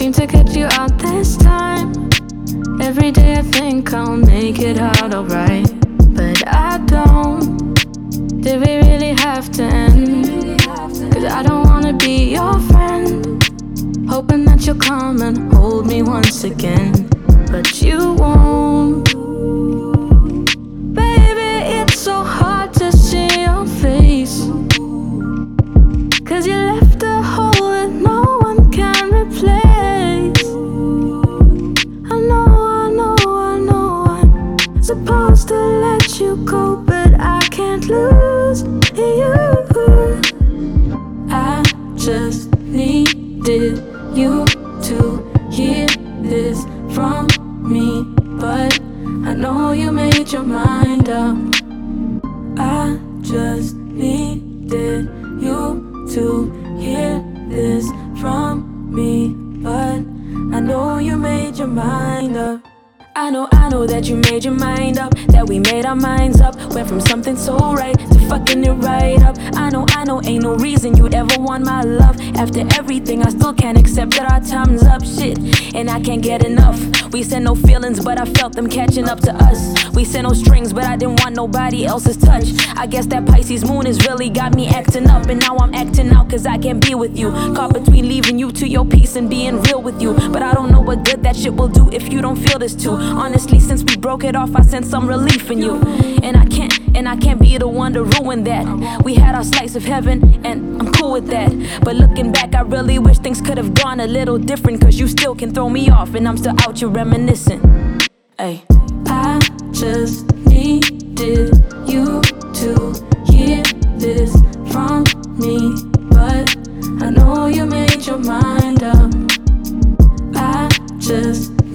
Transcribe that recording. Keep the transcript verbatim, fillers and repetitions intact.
seem to catch you out this time. Every day I think I'll make it out alright, but I don't. Did we really have to end? Cause I don't wanna be your friend, hoping that you'll come and hold me once again, but you won't. Baby, it's so hard to see your face, cause you left a hole that no one can replace. I know, I know, I know I'm supposed to let you go, but I can't lose you. I just needed you to hear this from me, but I know you made your mind up. I just needed you to hear this from me, but I know you made your mind up. I know, I know that you made your mind up, that we made our minds up. Went from something so right to fucking it right up. I know, I know, ain't no reason you'd ever want my love. After everything, I still can't accept that our time's up, shit, and I can't get enough. We said no feelings, but I felt them catching up to us. We said no strings, but I didn't want nobody else's touch. I guess that Pisces moon has really got me acting up, and now I'm acting out cause I can't be with you. Caught between leaving you to your peace and being real with you, but I don't know what good that shit will do if you don't feel this too. Honestly, since we broke it off, I sense some relief in you, and I can't, and I can't be the one to ruin that. We had our slice of heaven, and I'm cool with that, but looking back, I really wish things could have gone a little different, cause you still can throw me off, and I'm still out here reminiscing. Ay. I just needed you to hear this from me, but I know you made your mind up. I just